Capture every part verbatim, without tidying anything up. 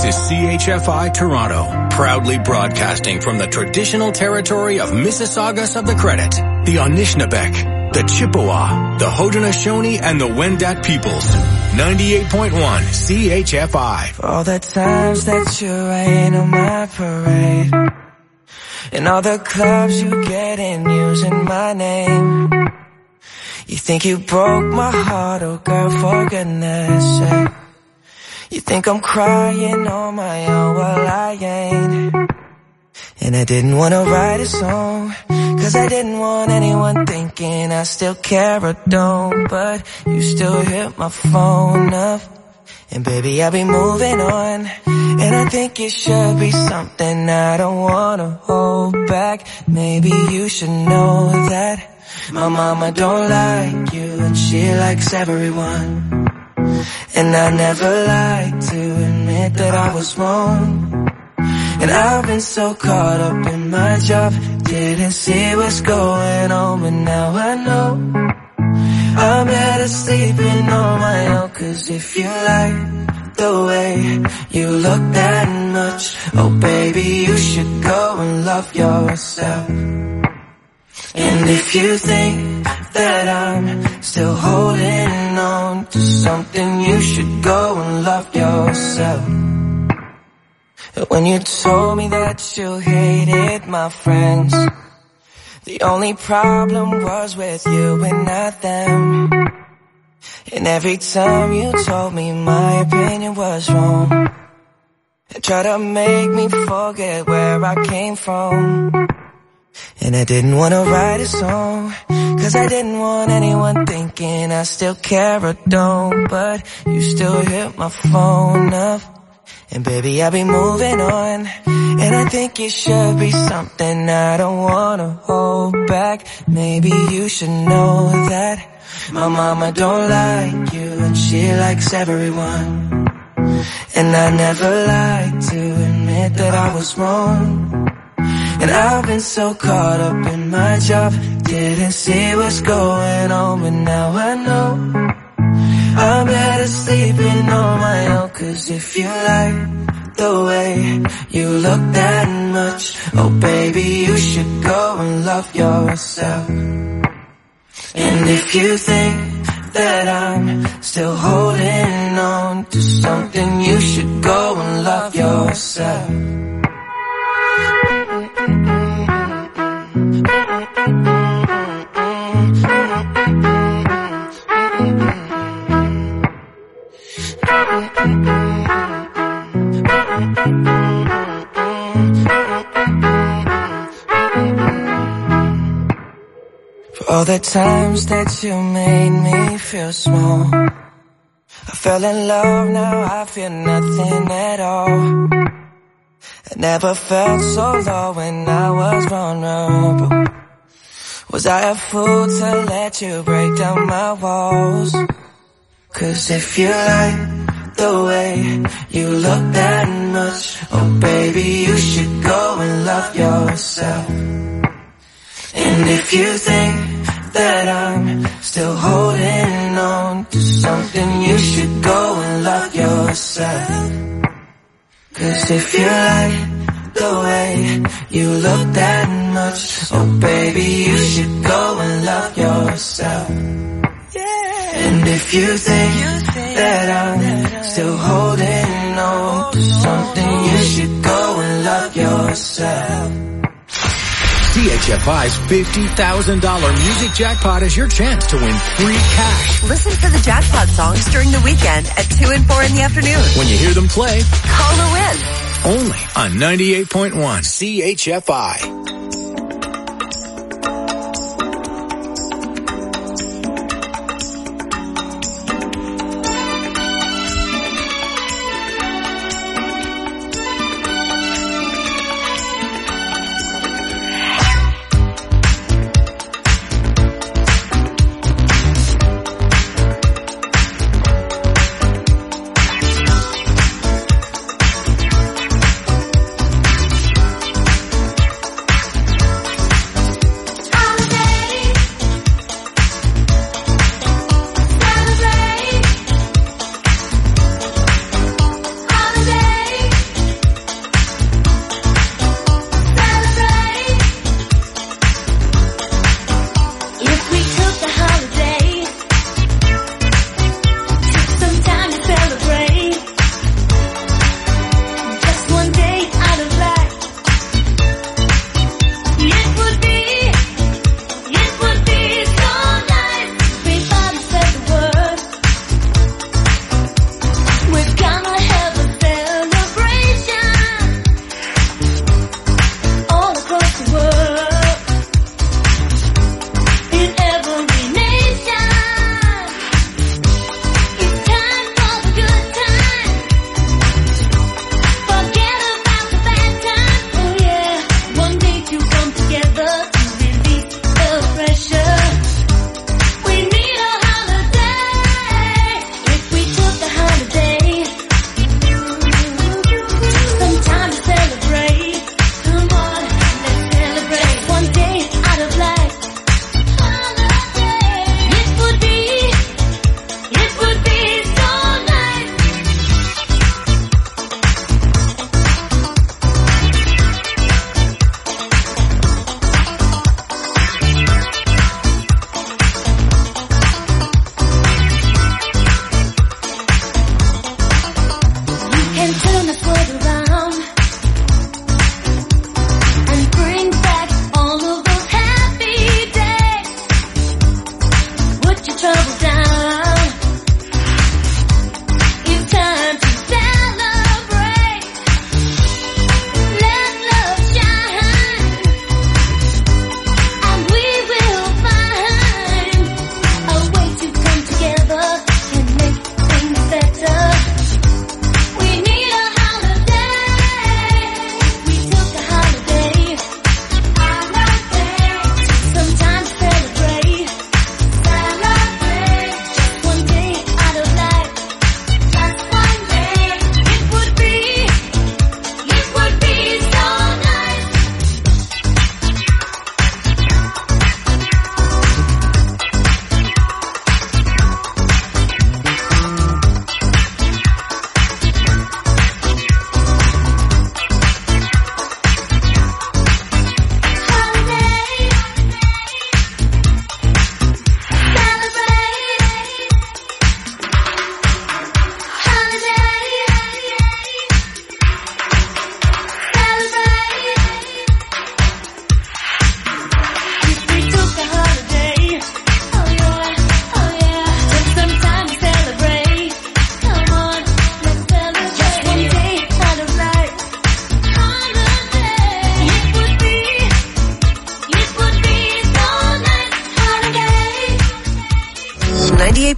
This is C H F I Toronto, proudly broadcasting from the traditional territory of Mississaugas of the Credit, the Anishinaabeg, the Chippewa, the Haudenosaunee, and the Wendat peoples. ninety-eight point one C H F I. For all the times that you rain on my parade, and all the clubs you get in using my name. You think you broke my heart, oh girl, for goodness sake. You think I'm crying on my own, well I ain't. And I didn't wanna write a song, cause I didn't want anyone thinking I still care or don't. But you still hit my phone up, and baby I'll be moving on. And I think it should be something I don't wanna hold back. Maybe you should know that my mama don't like you, and she likes everyone. And I never like to admit that I was wrong. And I've been so caught up in my job, didn't see what's going on, but now I know I'm better sleeping on my own. Cause if you like the way you look that much, oh baby, you should go and love yourself. And if you think that I'm still holding on to something, you should go and love yourself. When you told me that you hated my friends, the only problem was with you and not them. And every time you told me my opinion was wrong, and tried to make me forget where I came from. And I didn't wanna write a song, cause I didn't want anyone thinking I still care or don't. But you still hit my phone up, and baby I'll be moving on. And I think it should be something I don't wanna hold back. Maybe you should know that my mama don't like you, and she likes everyone. And I never like to admit that I was wrong. And I've been so caught up in my job, didn't see what's going on, but now I know I'm better sleeping on my own. Cause if you like the way you look that much, oh baby, you should go and love yourself. And if you think that I'm still holding on to something, you should go and love yourself. For all the times that you made me feel small, I fell in love, now I feel nothing at all. I never felt so low when I was vulnerable. Was I a fool to let you break down my walls? Cause if you like the way you look that much, oh baby, you should go and love yourself. And if you think that I'm still holding on to something, you should go and love yourself. Cause if you like the way you look that much, oh baby, you should go and love yourself. And if you think that I'm still holding on to something, you should go and love yourself. C H F I's fifty thousand dollars Music Jackpot is your chance to win free cash. Listen for the jackpot songs during the weekend at two and four in the afternoon. When you hear them play, call to win. Only on ninety-eight point one C H F I.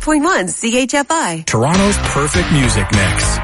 point one C H F I. Toronto's perfect music mix.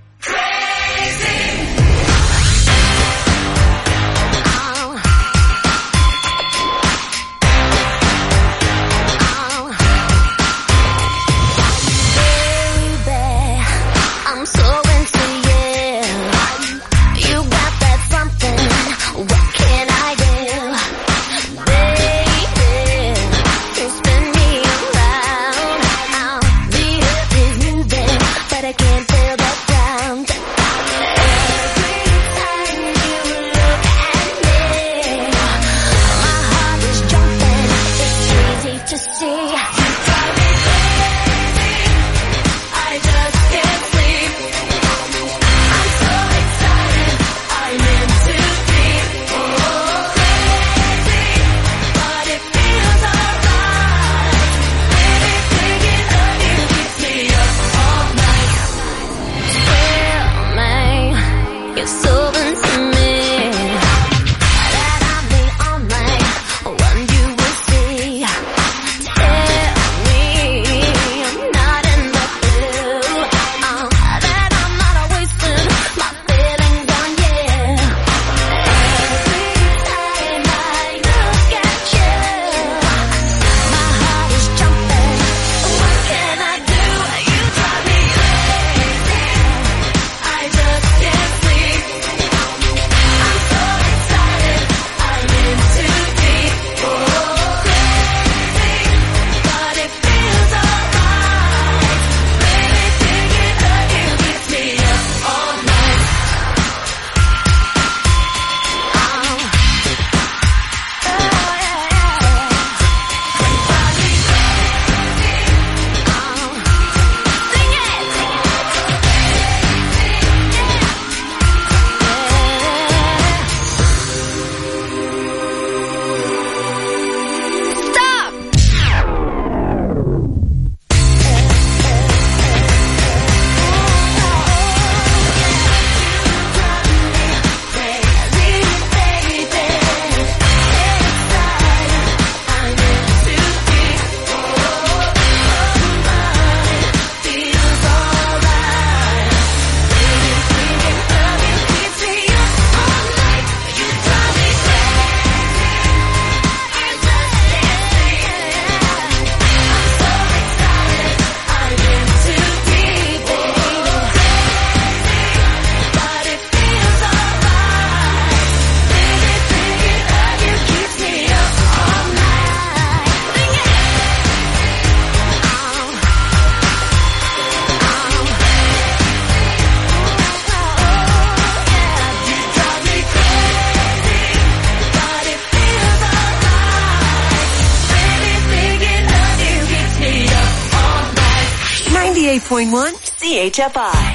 ninety-eight point one C H F I.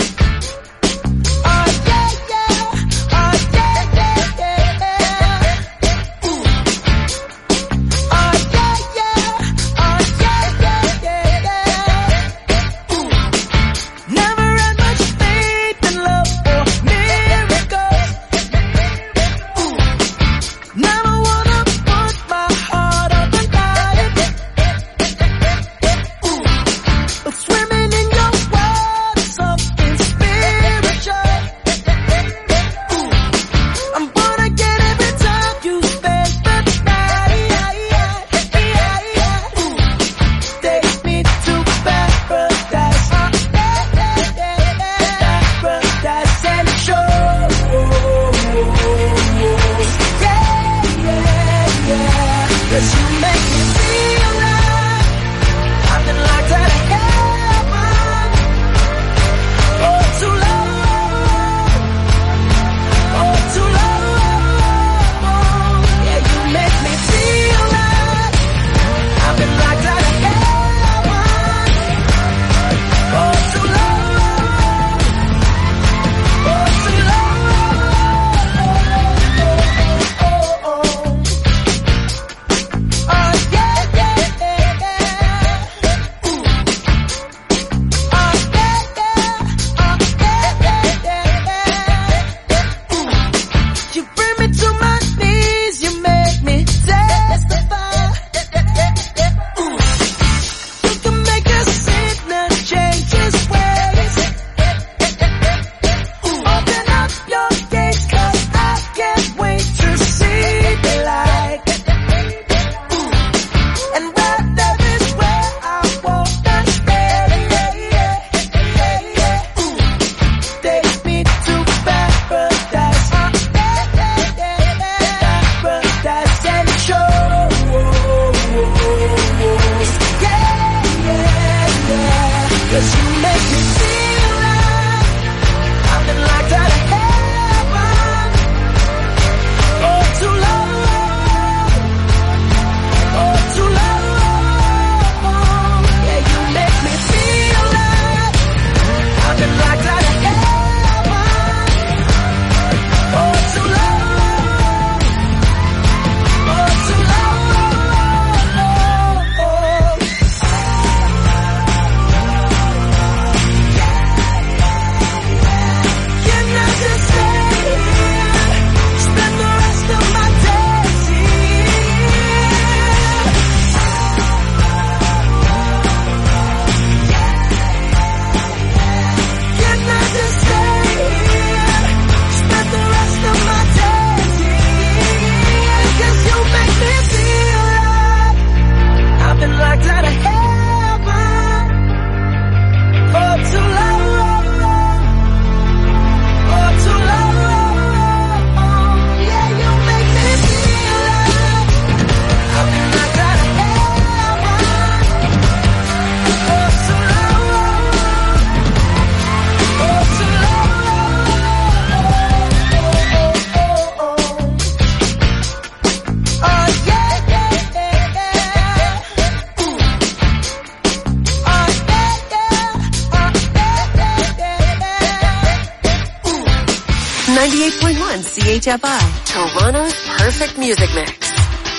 Swimming in your world, something's ninety-eight point one C H F I, Toronto's perfect music mix.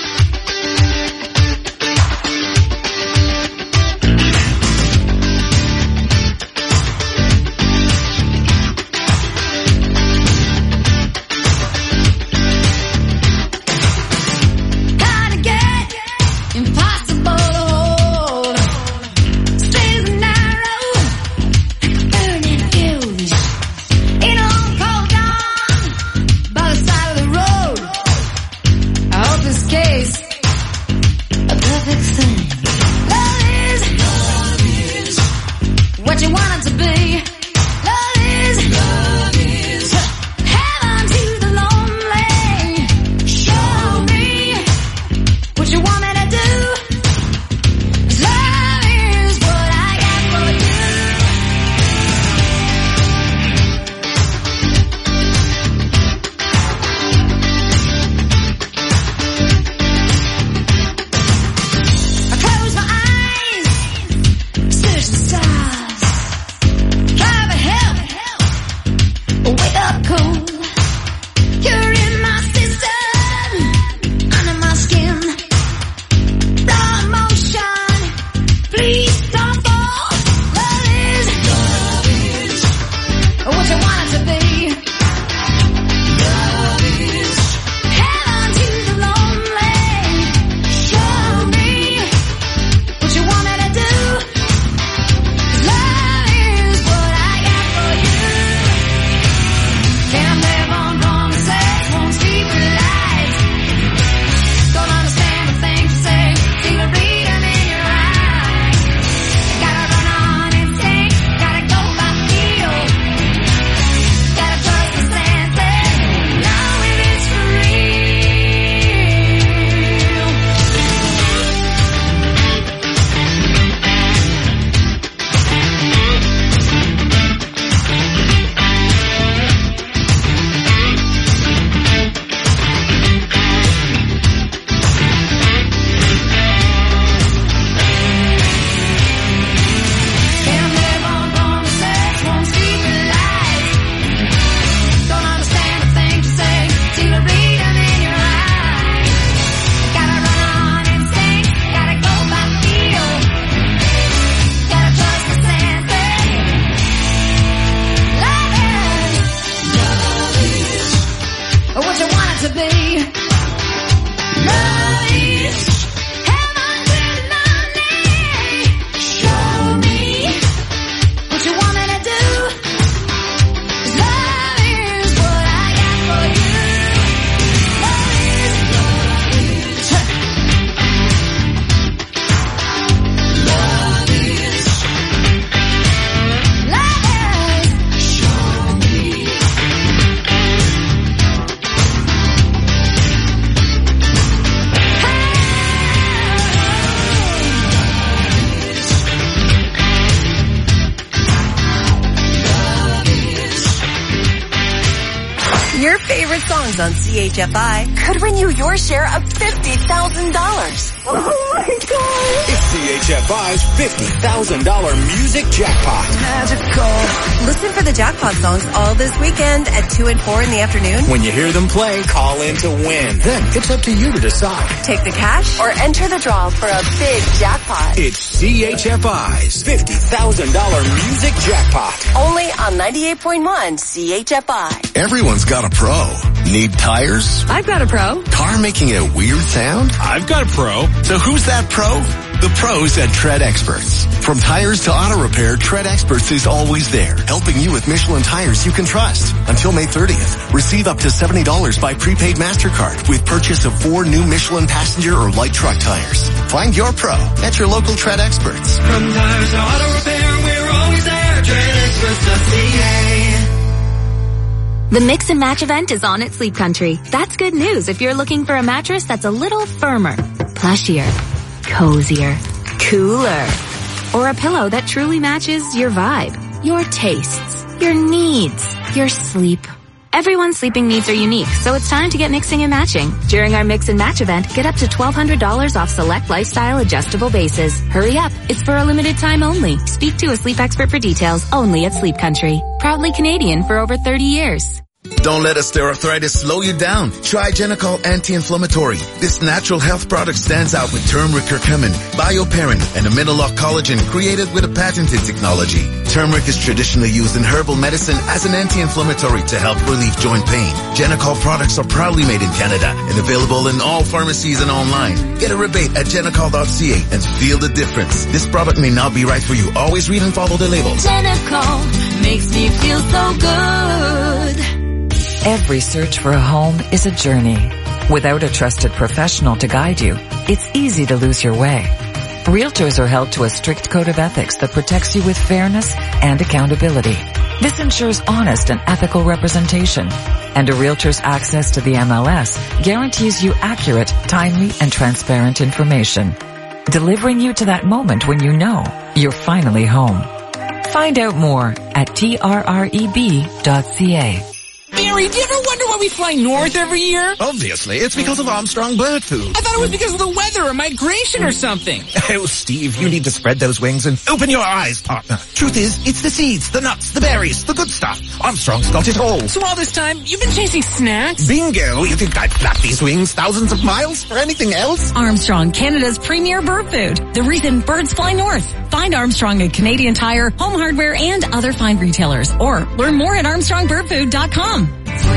Your favorite songs on C H F I could win you your share of fifty thousand dollars. Oh my God. It's C H F I's fifty thousand dollars music jackpot. Magical. Listen for the jackpot songs all this weekend at two and four in the afternoon. When you hear them play, call in to win. Then it's up to you to decide. Take the cash or enter the draw for a big jackpot. It's C H F I's fifty thousand dollars music jackpot. Only on ninety-eight point one C H F I. Everyone's got a pro. Need tires? I've got a pro. Car making a weird sound? I've got a pro. So who's that pro? The pros at Tread Experts. From tires to auto repair, Tread Experts is always there, helping you with Michelin tires you can trust. Until May thirtieth, receive up to seventy dollars by prepaid MasterCard with purchase of four new Michelin passenger or light truck tires. Find your pro at your local Tread Experts. From tires to auto repair, we're always there. Tread Experts dot C A. The Mix and Match event is on at Sleep Country. That's good news if you're looking for a mattress that's a little firmer, plushier, cozier, cooler, or a pillow that truly matches your vibe, your tastes, your needs, your sleep. Everyone's sleeping needs are unique, so it's time to get mixing and matching. During our Mix and Match event, get up to twelve hundred dollars off select lifestyle adjustable bases. Hurry up, it's for a limited time only. Speak to a sleep expert for details only at Sleep Country. Proudly Canadian for over thirty years. Don't let osteoarthritis slow you down. Try Genicol Anti-Inflammatory. This natural health product stands out with turmeric curcumin, bioperine, and a Mineloc collagen created with a patented technology. Turmeric is traditionally used in herbal medicine as an anti-inflammatory to help relieve joint pain. Genicol products are proudly made in Canada and available in all pharmacies and online. Get a rebate at genicol dot c a and feel the difference. This product may not be right for you. Always read and follow the labels. Genicol makes me feel so good. Every search for a home is a journey. Without a trusted professional to guide you, it's easy to lose your way. Realtors are held to a strict code of ethics that protects you with fairness and accountability. This ensures honest and ethical representation. And a realtor's access to the M L S guarantees you accurate, timely, and transparent information, delivering you to that moment when you know you're finally home. Find out more at T R R E B dot C A. Mary, do you ever wonder why we fly north every year? Obviously, it's because of Armstrong Bird Food. I thought it was because of the weather or migration or something. Oh, Steve, you need to spread those wings and open your eyes, partner. Truth is, it's the seeds, the nuts, the berries, the good stuff. Armstrong's got it all. So all this time, you've been chasing snacks? Bingo! You think I'd flap these wings thousands of miles for anything else? Armstrong, Canada's premier bird food. The reason birds fly north. Find Armstrong at Canadian Tire, Home Hardware, and other fine retailers. Or learn more at armstrong bird food dot com.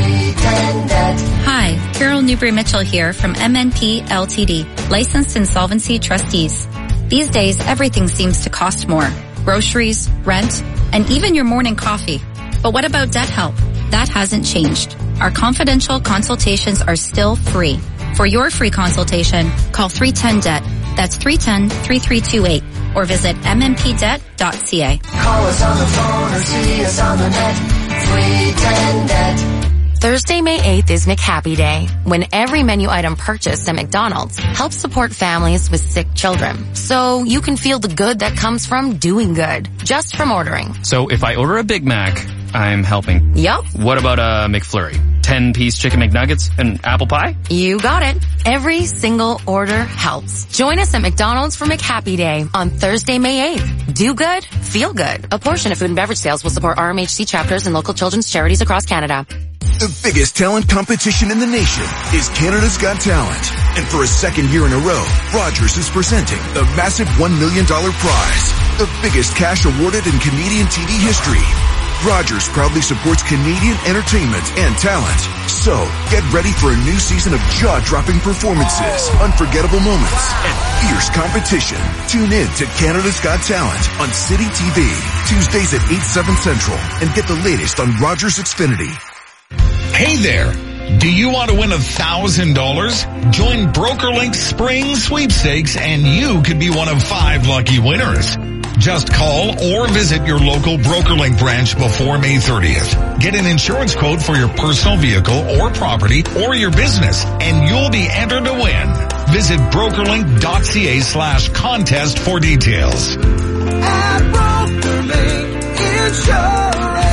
Hi, Carol Newbury-Mitchell here from M N P L T D, Licensed Insolvency Trustees. These days, everything seems to cost more. Groceries, rent, and even your morning coffee. But what about debt help? That hasn't changed. Our confidential consultations are still free. For your free consultation, call three one zero D E B T. That's three one zero, three three two eight. Or visit m m p debt dot c a. Call us on the phone or see us on the net. three one zero D E B T. Thursday, May eighth is McHappy Day, when every menu item purchased at McDonald's helps support families with sick children. So you can feel the good that comes from doing good, just from ordering. So if I order a Big Mac, I'm helping. Yup. What about a McFlurry? ten-piece chicken McNuggets and apple pie? You got it. Every single order helps. Join us at McDonald's for McHappy Day on Thursday, May eighth. Do good, feel good. A portion of food and beverage sales will support R M H C chapters and local children's charities across Canada. The biggest talent competition in the nation is Canada's Got Talent. And for a second year in a row, Rogers is presenting the massive one million dollars prize, the biggest cash awarded in Canadian T V history. Rogers proudly supports Canadian entertainment and talent. So, get ready for a new season of jaw-dropping performances, unforgettable moments, and fierce competition. Tune in to Canada's Got Talent on City T V, Tuesdays at eight, seven Central, and get the latest on Rogers Xfinity. Hey there! Do you want to win a thousand dollars? Join BrokerLink's Spring Sweepstakes and you could be one of five lucky winners. Just call or visit your local BrokerLink branch before May thirtieth. Get an insurance quote for your personal vehicle or property or your business and you'll be entered to win. Visit brokerlink dot c a slash contest for details. At BrokerLink Insurance.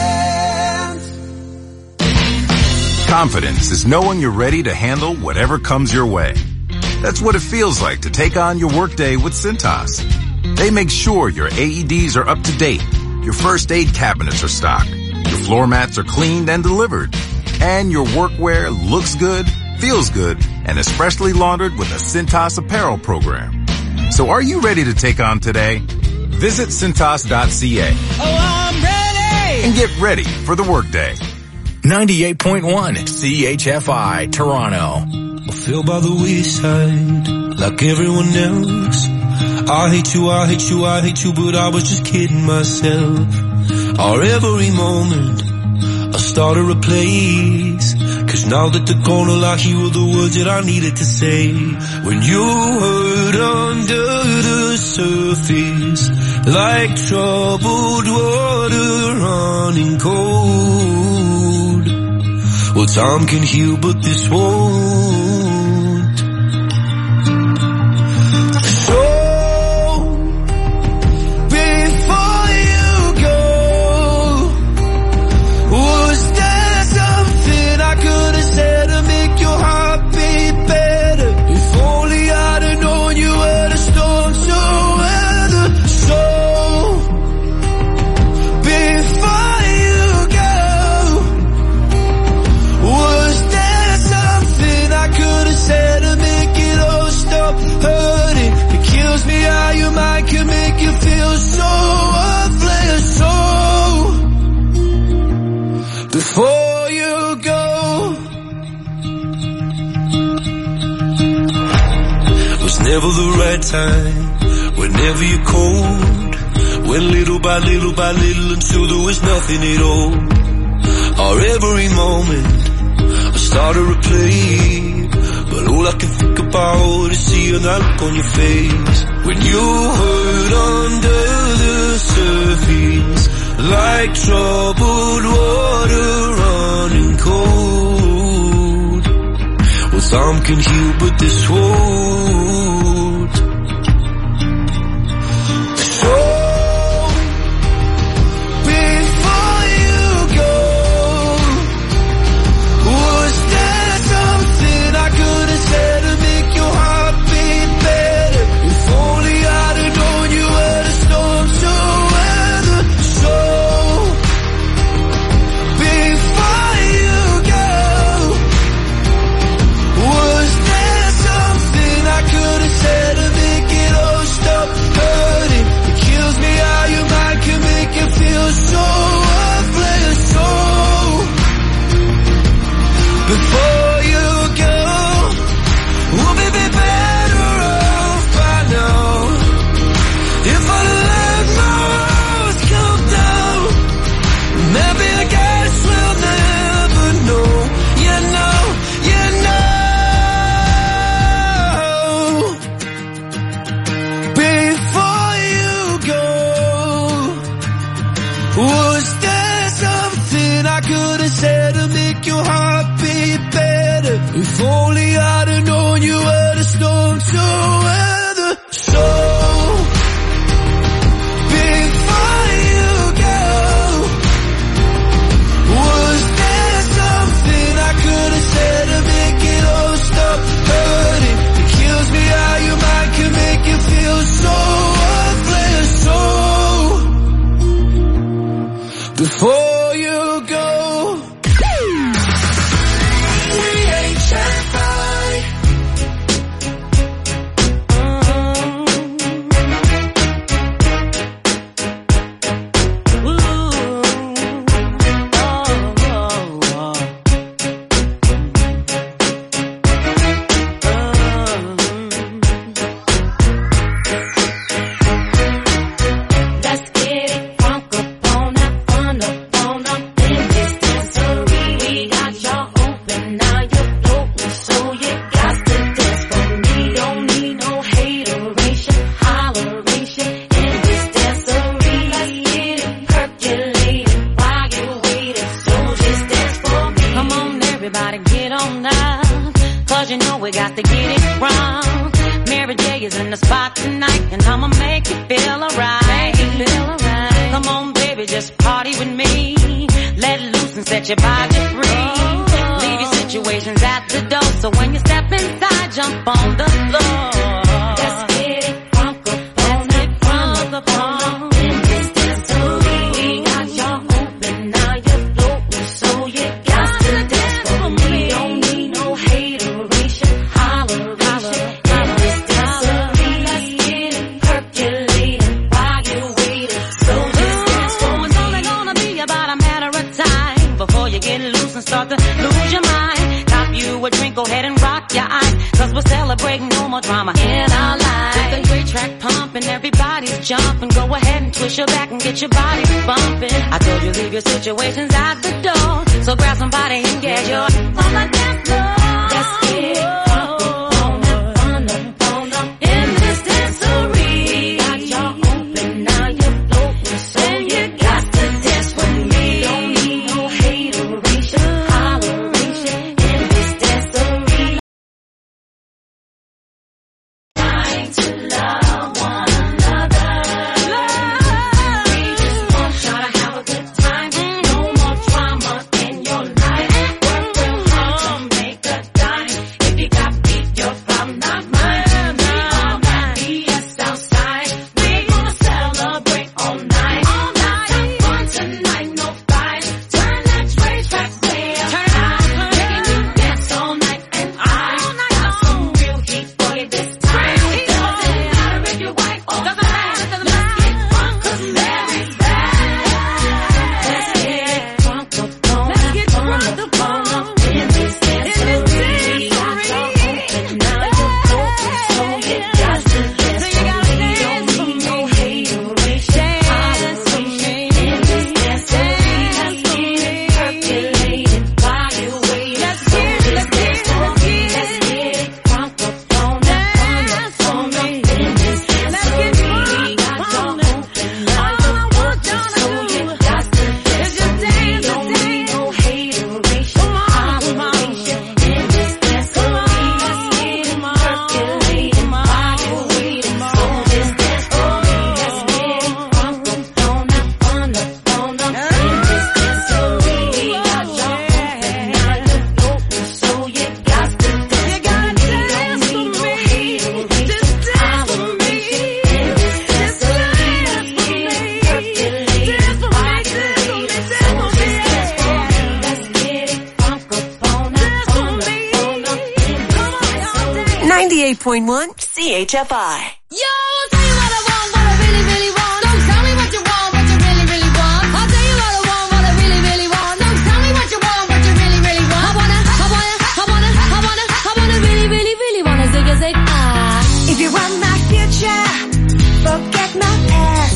Confidence is knowing you're ready to handle whatever comes your way. That's what it feels like to take on your workday with Cintas. They make sure your A E Ds are up to date, your first aid cabinets are stocked, your floor mats are cleaned and delivered, and your workwear looks good, feels good, and is freshly laundered with a Cintas apparel program. So are you ready to take on today? Visit Cintas dot c a. Oh, I'm ready! And get ready for the workday. ninety-eight point one C H F I, Toronto. I feel by the wayside, like everyone else. I hate you, I hate you, I hate you, but I was just kidding myself. Our every moment, I started a place. Cause now that the corner lock, you were the words that I needed to say. When you hurt under the surface, like troubled water running cold. Well, time can heal, but this won't. So, before you go, was there something I could have said to make your heart beat better? If only I'd have known you were the storm to weather. So, before you go, you go. Was never the right time, whenever you're cold. Went little by little by little until there was nothing at all. Or every moment I started to play, but all I can think about is seeing that look on your face. When you hurt under the surface, like troubled water running cold. Well, time can heal, but this won't. So, before you go, was there something I could have said to make your heart beat better? If only I'd have known you were the storm to weather. So, before you go, was there something I could have said to make it all stop hurting? It kills me how your mind can make it feel so worthless. So, before you go, we'll be better off by now. If I let my walls come down, maybe I guess we'll never know. You know, you know. Before you go, was there something I could have said to make your heart beat better? If only I'd have known you were the storm to weather. So, before you go, was there something I could have said to make it all stop hurting? It kills me how your mind can make you feel so worthless. So, before you go, we ain't satisfied. Let's get it crunk up on up, fun up on up in this dancery. We got y'all open, now you're floating, so you got to dance for me. Don't need no hateration, holleration in this dancery. Let's get it percolating while you're waiting, so just dance for me. Come on, everybody, get on up, cause you know we got to get it wrong. Mary J is in the spot tonight, and I'ma make you feel alright. Make you feel alright. Come on, baby, just party with me. Let loose and set your body free. Leave your situations at the door, so when you step inside, jump on the floor. Let's get it crunk up on up, fun up on up in this dancery. We got y'all open, now you're floating, so you got to dance for me. Don't need no hateration, holleration in this dancery. Let's get it percolating while you're waiting, so just dance for Oh, it's only gonna be about a matter of time before you get loose and start to lose your mind. Cop you a drink, go ahead and rock your eyes, cause we're celebrating no more drama in our lives. With the great track pumping, everybody's jumping. Go ahead and twist your back and get your body bumping. I told you leave your situations at the door, so grab somebody and get your on the dance floor. Let's get it crunk up on up, fun up on up in this dancery. We got y'all open, now you're floating, so you got to dance with me. Don't need no hateration, holleration in this dancery. Trying to love one another. We just want y'all to have a good time. No more drama in your life. Work real hard to make a dime. If you ninety-eight point one C H F I. Yo, I'll tell you what I want, what I really, really want. Don't tell me what you want, what you really, really want. I'll tell you what I want, what I really, really want. Don't tell me what you want, what you really, really want. I wanna, I wanna, I wanna, I wanna, I wanna really, really, really wanna zig a zig ah. If you want my future, forget my past.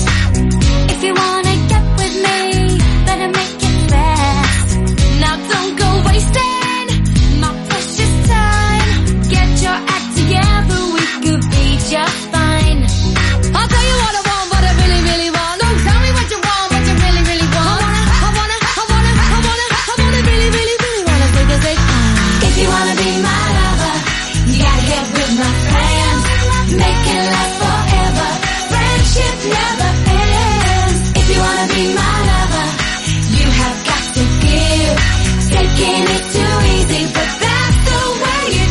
If you wanna get with me, better make it fast. Now don't go wasting my precious time. Get your act together, we could be just fine. I'll tell you what I want, what I really, really want. Don't tell me what you want, what you really, really want. I wanna, I wanna, I wanna, I wanna, I wanna really, really, really wanna zig a zig ah. If you wanna be my lover, you gotta get with my friends. Make it last forever. Friendship never ends. If you wanna be my lover, you have got to give. Taking it too easy, but that's the way it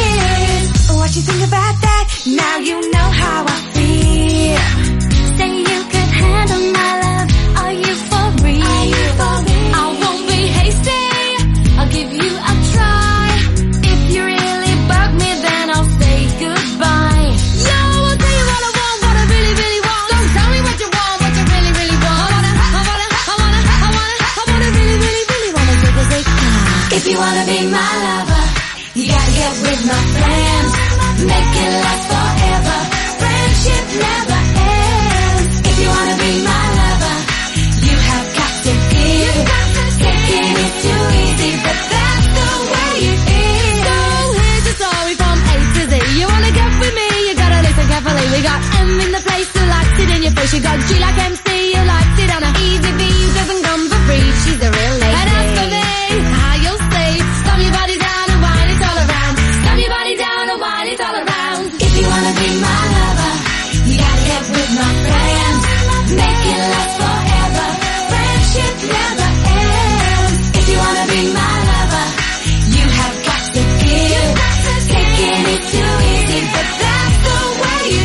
is. What you think about that? Now you know how I feel. Say you could handle my love. Are you for real? Are you for real? I won't be hasty, I'll give you a try. If you really bug me, then I'll say goodbye. Yo, I'll tell you what I want, what I really, really want. Don't tell me what you want, what you really, really want. I wanna, I wanna, I wanna, I wanna, I wanna really, really, really wanna zig a zig ah. If you wanna be my lover, you gotta get with my friends. Make it last forever. Friendship never ends. If you wanna be my lover, you have got to give. Taking it too easy, but that's the way it is. So here's the story from A to Z. You wanna get with me, you gotta listen carefully. We got M in the place who likes it in your face. You got G like M C, who likes it on a easy B, who doesn't come for free. She's a real lady. And as for me, how you'll say, stomp your body down and whine it all around. Stomp your body down and whine it all around. If you wanna be my lover, you gotta get with my friends. Make it last forever. Friendship never ends. If you wanna be my lover, you have got to give. Taking it too easy, but that's the way it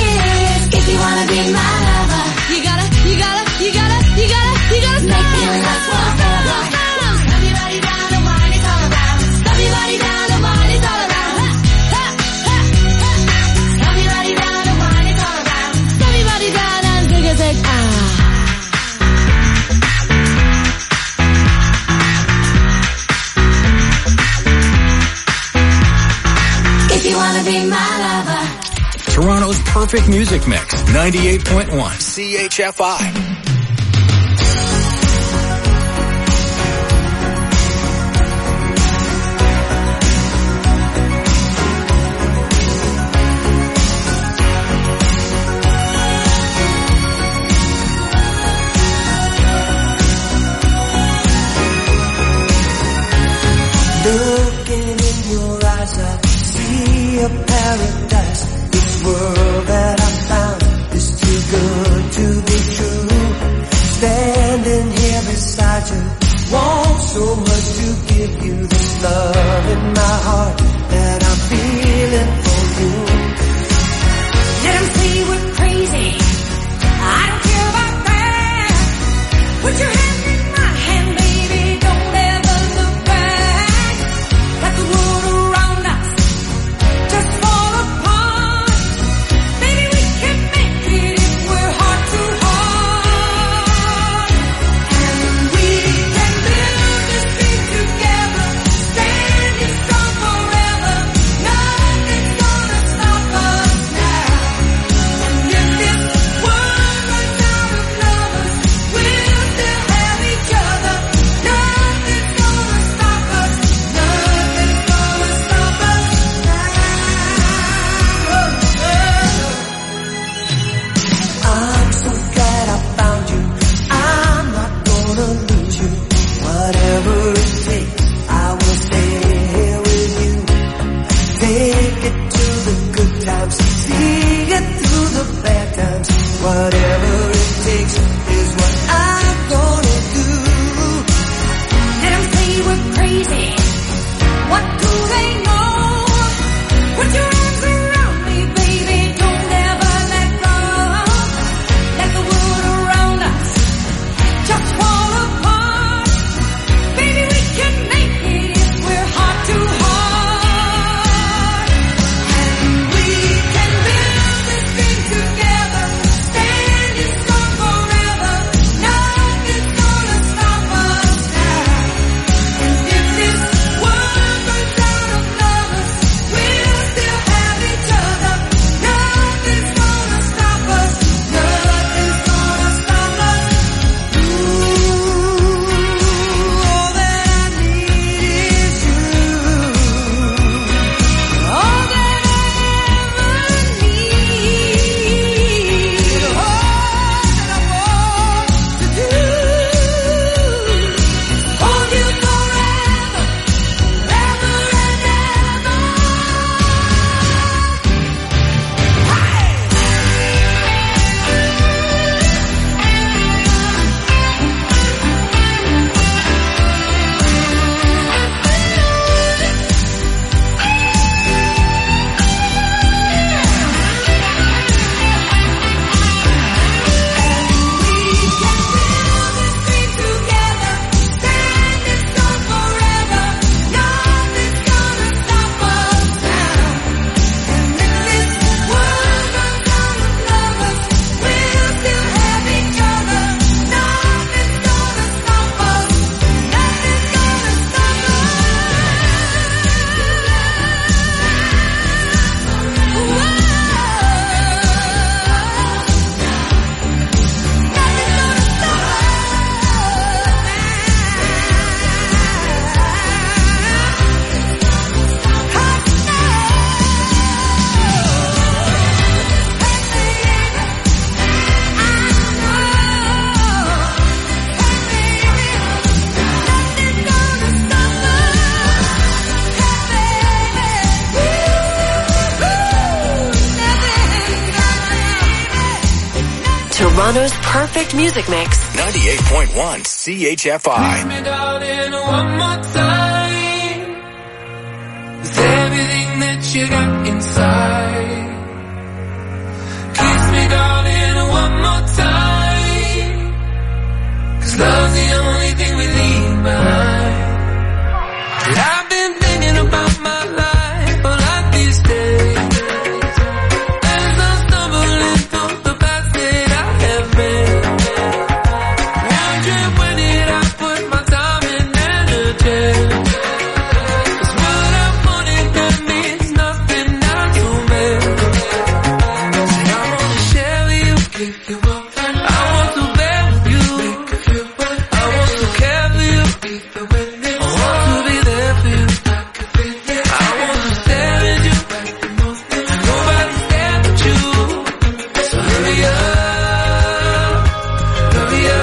is. If you wanna be my lover, You gotta, you gotta, you gotta, you gotta, you gotta make it last forever. Stomp your body down and whine it all around. Stomp your body down and whine it all around. Ha, ha, ha, ha. Stomp your body down and whine it all around. Stomp your body down and zig a zig ah. If you wanna be my lover. Toronto's perfect music mix, ninety-eight point one C H F I. Looking in your eyes, I see a paradise. This world that I found is too good to be true. Standing here beside you, want so much to give you this love in my heart that I'm feeling for you. Let 'em say we're crazy, I don't care about that. Put your hand in my hand, baby, don't ever look back. Let the world around us just fall apart. Baby, we can make it if we're heart to heart. And we can build this dream together, standing strong forever. Toronto's perfect music mix. ninety-eight point one C H F I. Kiss me, darling, one more time. It's everything that you got inside. Kiss me, darling, one more time. 'Cause love's the only thing we leave behind. And I've been thinking about my life a lot these days. As I'm stumbling through the path that I have been, wondering when did I put my time and energy. 'Cause what I wanted that means nothing now to me. See, I want to share with you, I want to bear with you, I want to care for you, I want to be there for you, I want to stare at you, nobody stare but you. So hurry up, hurry up.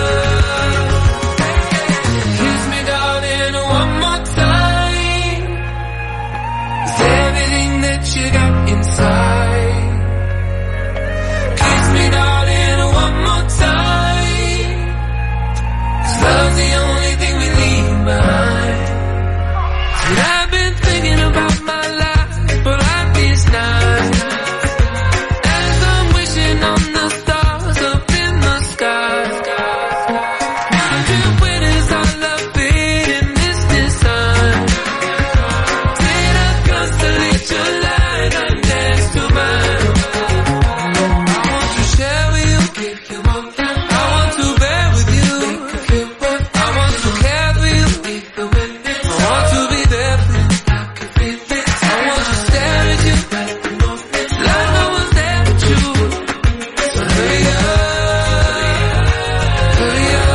Kiss me, darling, one more time. It's everything that you got inside. Kiss me, darling, one more time. 'Cause love's the only thing we leave behind. And I've been thinking about my life for like these nights. As I'm wishing on the stars up in the sky. Wondering where does our love fit in this design? Did a constellation light right next to mine? I want to share with you, I want to bear with you, I want to care for you, I want to be there for you, I want to stare at you, like no one's there but you. So hurry up, hurry up.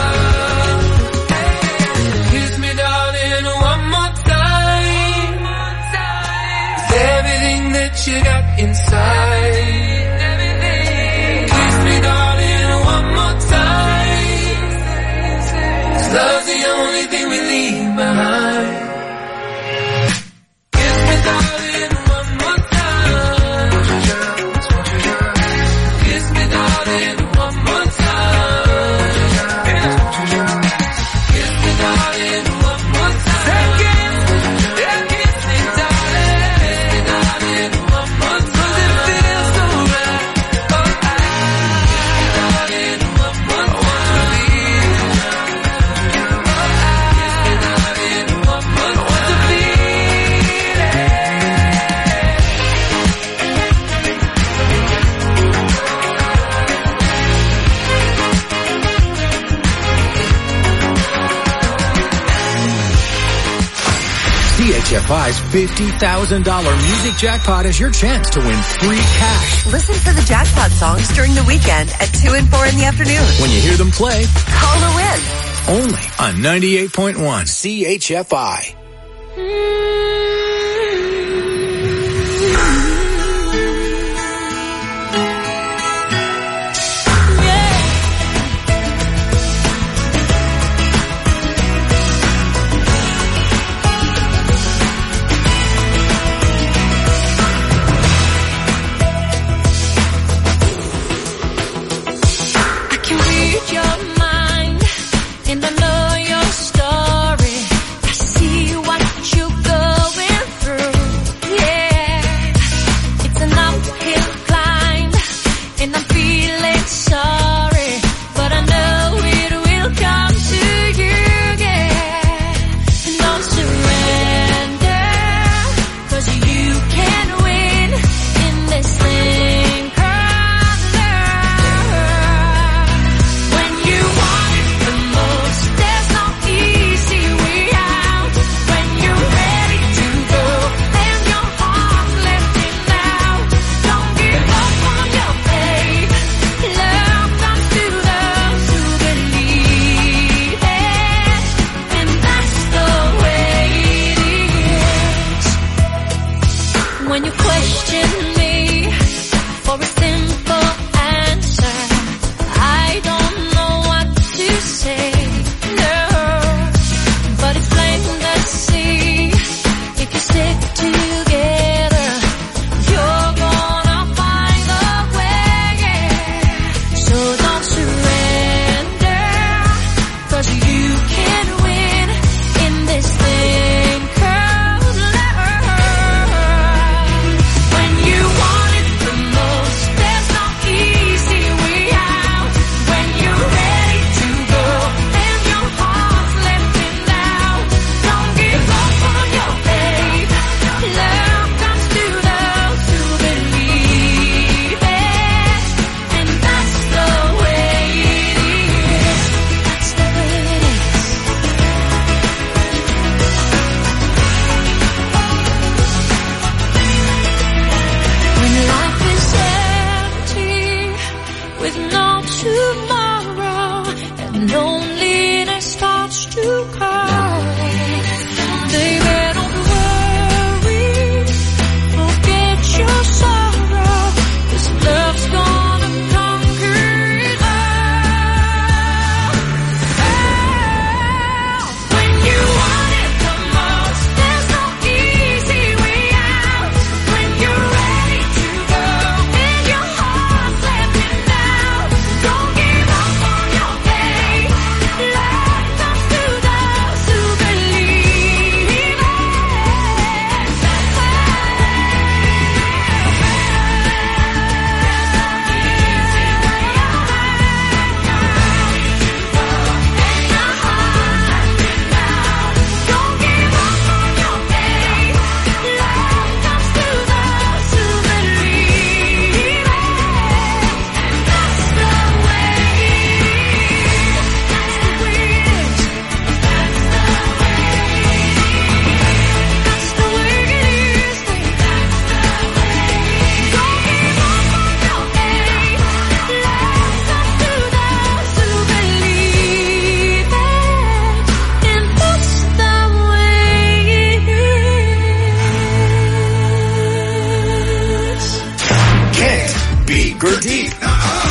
Kiss me, darling, one more time. It's everything that you got inside. Kiss me, darling, one more time. 'Cause love's the only thing we leave behind. Kiss me, darling, one more time. Kiss me, darling, one more time. Kiss me, darling, one more time. Yeah, kiss me, darling. Kiss me, darling, one more time. 'Cause it feels so right. Oh, I kiss me, darling, one more time. I want to be. Oh, I kiss me, darling, one more time. I want to feel it. C H F I's fifty thousand dollars music jackpot is your chance to win free cash. Listen for the jackpot songs during the weekend at two and four in the afternoon. When you hear them play, Call to win. only on ninety-eight point one C H F I. I can read your mind and I know your story. I see what you go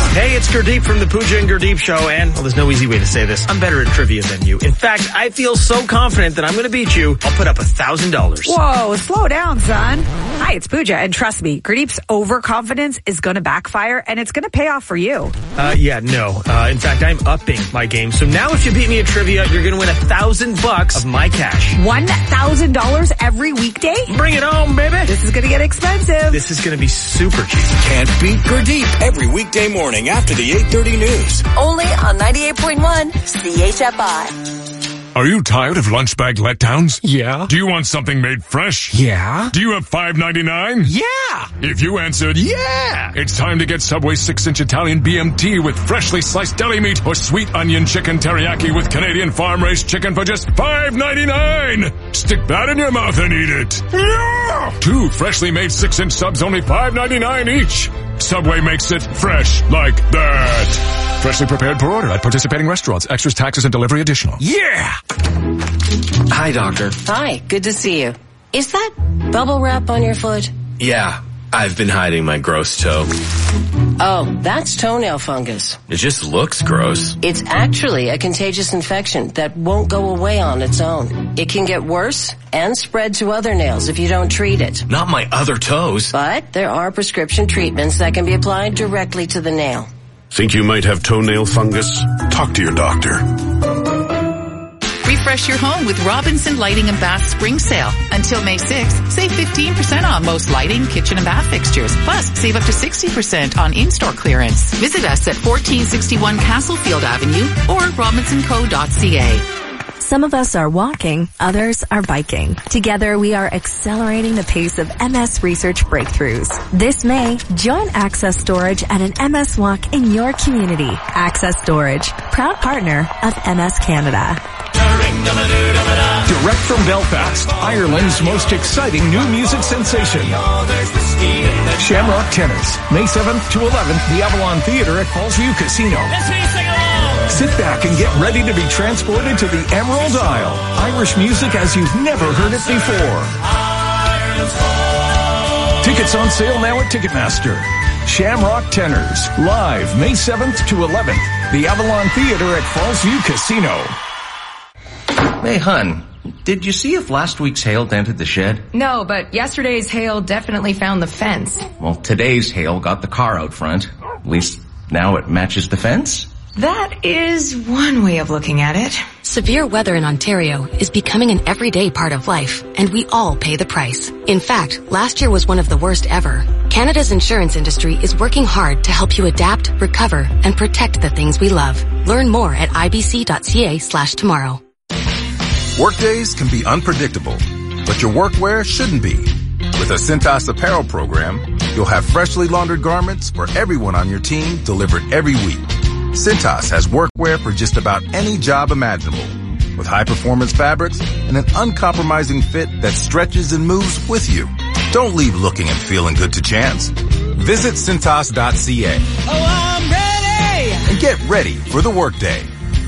Hey, it's Gurdeep from the Pooja and Gurdeep Show, and, well, there's no easy way to say this. I'm better at trivia than you. In fact, I feel so confident that I'm going to beat you, I'll put up a thousand dollars. Whoa, slow down, son. Hi, it's Pooja, and trust me, Gurdeep's overconfidence is going to backfire, and it's going to pay off for you. Uh, yeah, no. Uh, in fact, I'm upping my game. So now if you beat me at trivia, you're going to win a thousand bucks of my cash. One thousand dollars every weekday? Bring it home, baby. This is going to get expensive. This is going to be super cheap. Can't beat Gurdeep every weekday morning after the eight thirty news. Only on ninety-eight point one C H F I. Are you tired of lunch bag letdowns? Yeah. Do you want something made fresh? Yeah. Do you have five ninety-nine? Yeah. If you answered yeah, it's time to get Subway six inch Italian B M T with freshly sliced deli meat or sweet onion chicken teriyaki with Canadian farm-raised chicken for just five ninety-nine. Stick that in your mouth and eat it. Yeah. Two freshly made six inch subs, only five ninety-nine each. Subway makes it fresh like that. Freshly prepared per order at participating restaurants. Extras, taxes, and delivery additional. Yeah! Hi, doctor. Hi, good to see you. Is that bubble wrap on your foot? Yeah, I've been hiding my gross toe. Oh, that's toenail fungus. It just looks gross. It's actually a contagious infection that won't go away on its own. It can get worse and spread to other nails if you don't treat it. Not my other toes. But there are prescription treatments that can be applied directly to the nail. Think you might have toenail fungus? Talk to your doctor. Refresh your home with Robinson Lighting and Bath Spring Sale. Until May sixth, save fifteen percent on most lighting, kitchen, and bath fixtures. Plus, save up to sixty percent on in-store clearance. Visit us at fourteen sixty-one Castlefield Avenue or robinson co dot c a. Some of us are walking, others are biking. Together, we are accelerating the pace of M S research breakthroughs. This May, join Access Storage at an M S walk in your community. Access Storage, proud partner of M S Canada. Direct from Belfast, Ireland's most exciting new music sensation. Shamrock Tenors, May seventh to eleventh, the Avalon Theatre at Fallsview Casino. Sit back and get ready to be transported to the Emerald Isle. Irish music as you've never heard it before. Tickets on sale now at Ticketmaster. Shamrock Tenors, live May seventh to eleventh, the Avalon Theatre at Fallsview Casino. Hey, hun, did you see if last week's hail dented the shed? No, but yesterday's hail definitely found the fence. Well, today's hail got the car out front. At least now it matches the fence. That is one way of looking at it. Severe weather in Ontario is becoming an everyday part of life, and we all pay the price. In fact, last year was one of the worst ever. Canada's insurance industry is working hard to help you adapt, recover, and protect the things we love. Learn more at ibc.ca slash tomorrow. Workdays can be unpredictable, but your workwear shouldn't be. With a Cintas apparel program, you'll have freshly laundered garments for everyone on your team delivered every week. Cintas has workwear for just about any job imaginable, with high-performance fabrics and an uncompromising fit that stretches and moves with you. Don't leave looking and feeling good to chance. Visit Cintas dot c a. Oh, I'm ready! And get ready for the workday.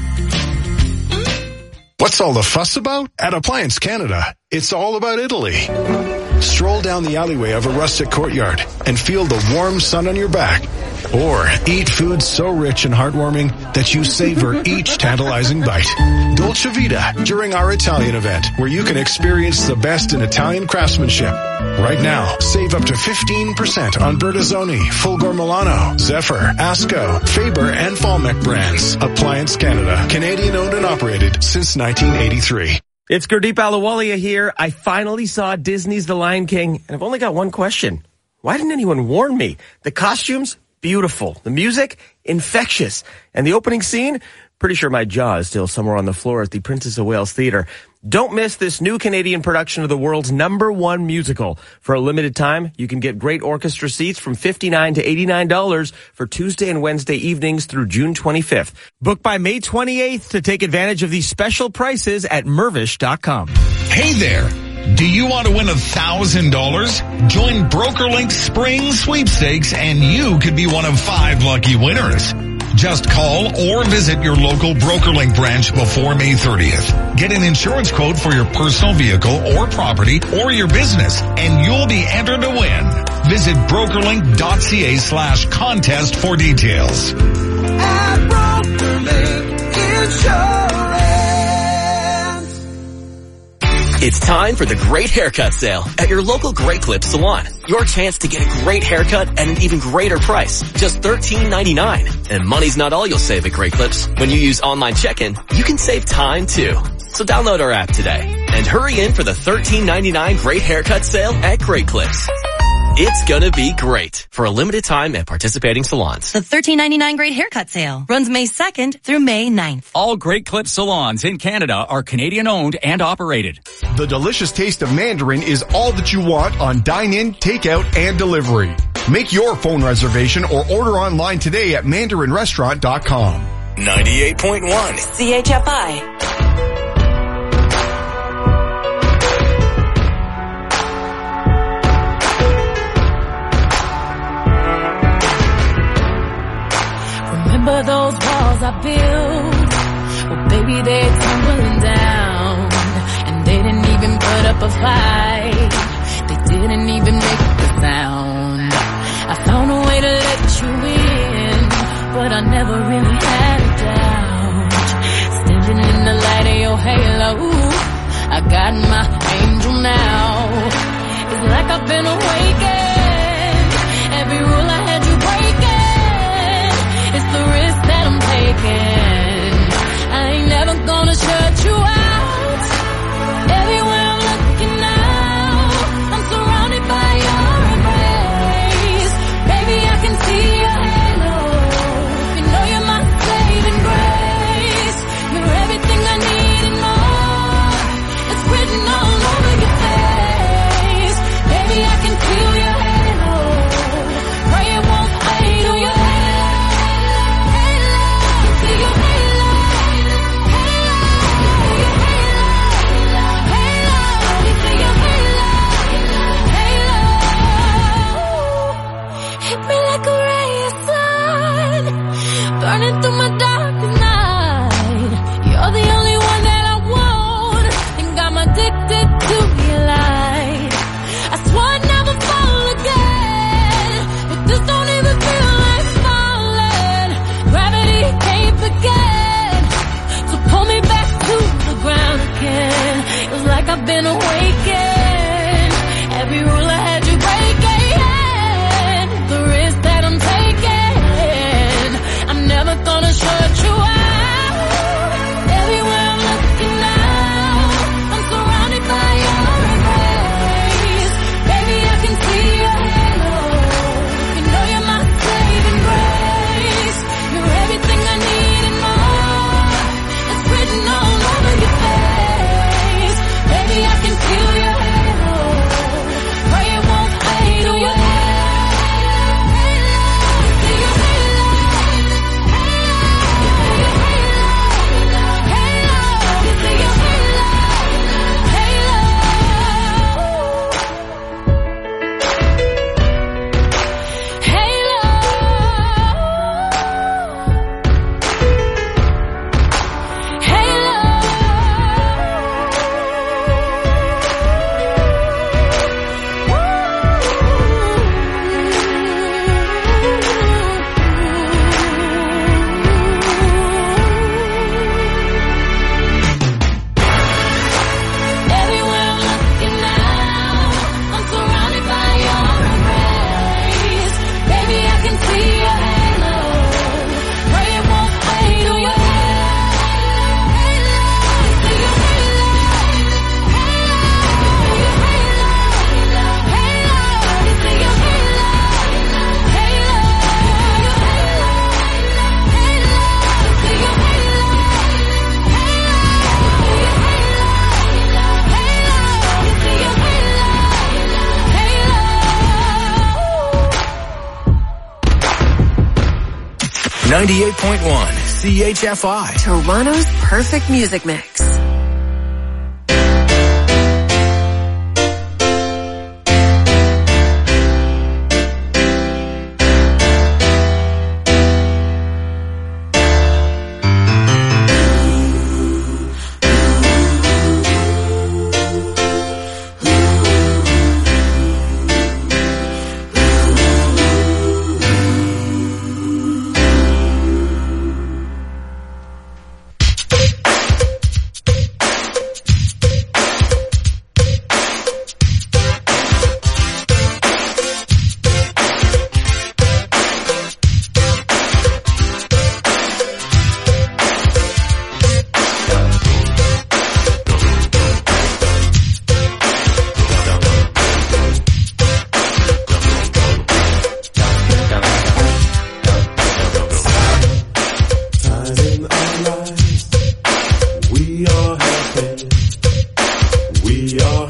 What's all the fuss about? At Appliance Canada, it's all about Italy. Stroll down the alleyway of a rustic courtyard and feel the warm sun on your back. Or eat food so rich and heartwarming that you savor each tantalizing bite. Dolce Vita during our Italian event, where you can experience the best in Italian craftsmanship. Right now, save up to fifteen percent on Bertazzoni, Fulgor Milano, Zephyr, Asco, Faber, and Falmec brands. Appliance Canada, Canadian owned and operated since nineteen eighty-three. It's Gurdeep Ahluwalia here. I finally saw Disney's The Lion King, and I've only got one question. Why didn't anyone warn me? The costumes? Beautiful. The music? Infectious. And the opening scene? Pretty sure my jaw is still somewhere on the floor at the Princess of Wales Theatre. Don't miss this new Canadian production of the world's number one musical. For a limited time, you can get great orchestra seats from fifty-nine dollars to eighty-nine dollars for Tuesday and Wednesday evenings through June twenty-fifth. Book by May twenty-eighth to take advantage of these special prices at Mervish dot com. Hey there. Do you want to win a thousand dollars? Join BrokerLink's Spring Sweepstakes and you could be one of five lucky winners. Just call or visit your local BrokerLink branch before May thirtieth. Get an insurance quote for your personal vehicle or property or your business and you'll be entered to win. Visit brokerlink.ca slash contest for details. At BrokerLink Insurance. It's time for the Great Haircut Sale at your local Great Clips salon. Your chance to get a great haircut at an even greater price, just thirteen ninety-nine. And money's not all you'll save at Great Clips. When you use online check-in, you can save time too. So download our app today and hurry in for the thirteen ninety-nine Great Haircut Sale at Great Clips. It's gonna be great for a limited time at participating salons. The thirteen ninety-nine Great Haircut Sale runs May second through May ninth. All Great Clip salons in Canada are Canadian owned and operated. The delicious taste of Mandarin is all that you want on dine-in, takeout, and delivery. Make your phone reservation or order online today at mandarin restaurant dot com. ninety-eight point one C H F I. Remember those walls I built? Well, baby, they're tumbling down. And they didn't even put up a fight. They didn't even make a sound. I found a way to let you in, but I never really had a doubt. Standing in the light of your halo, I got my angel now. It's like I've been awakened. Every rule I had you breaking. It's the risk that I'm taking. I ain't never gonna shut you out. Everywhere I'm looking now, I'm surrounded by your embrace. Baby, I can see your halo. You know you're my saving grace. You're everything I need and more. It's written all over your face. Baby, I can feel your halo. Pray it won't fade on your halo. Burning through my darkest night. You're the only one that I want. Think I'm addicted to your light. I swore I'd never fall again, but this don't even feel like falling. Gravity can't forget, so pull me back to the ground again. It was like I've been awakened. Every rule I had you breaking. The risk that I'm taking, I'm never gonna shut you out. Everywhere I'm looking now, I'm surrounded by your embrace. Baby, I can see your halo. You know you're my saving grace. You're everything I need and more. It's written all over your face. Baby, I can feel your halo. Pray it won't fade on your halo. ninety-eight point one C H F I. Toronto's perfect music mix.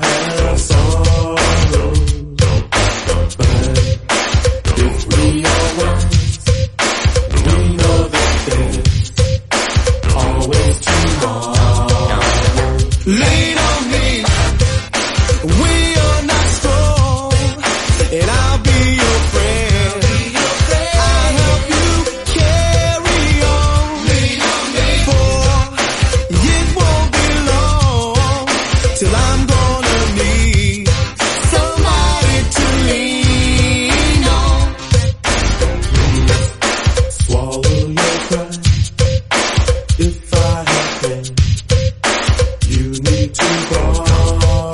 have sorrow, but if we are wise, we know that there's always tomorrow. Lean on me, we are not strong, and I'll be your friend. I'll help you carry on, for it won't be long till I'm gonna need somebody to lean on. Swallow your pride if I have been. You need to borrow,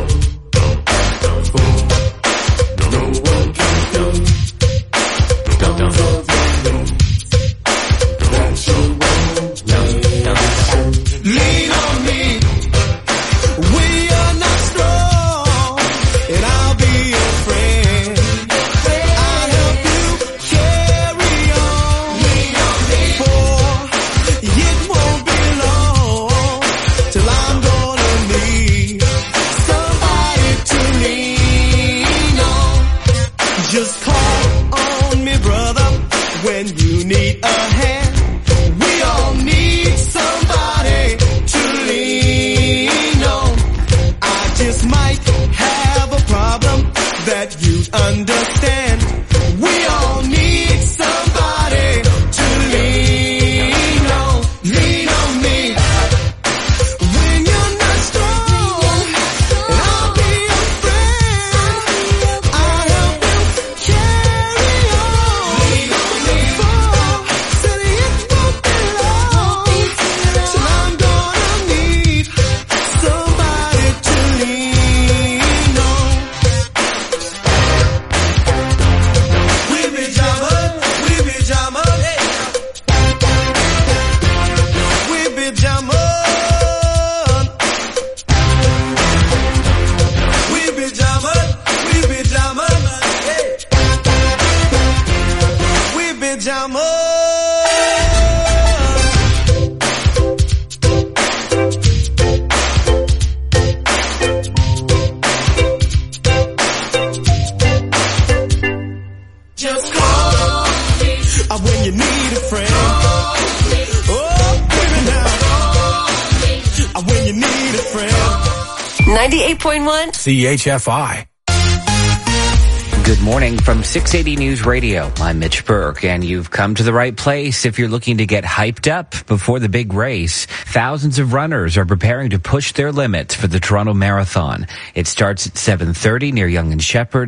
for no one can pay. Don't love me that you won't pay. Lean on me, we are not strong, and I'll be your friend. I'll help you carry on, for it won't be long till I'm gonna need somebody to lean on. Just call on me, brother, when you need a hand. We all need somebody to lean on. I just might have a problem that you understand. We all need somebody to lean on. Lean on me when you're not strong, and I'll be your friend. I'll help you carry on. Lean on me, for said it won't be long till I'm gonna need somebody to lean on. We be jamming, we be jamming, we be jamming, we be jamming, we be jamming, we be jamming. Just call me uh, when you need a friend. Oh, baby, now. Uh, when you need a friend. ninety-eight point one C H F I. Good morning from six eighty News Radio. I'm Mitch Burke, and you've come to the right place if you're looking to get hyped up before the big race. Thousands of runners are preparing to push their limits for the Toronto Marathon. It starts at seven thirty near Yonge and Sheppard.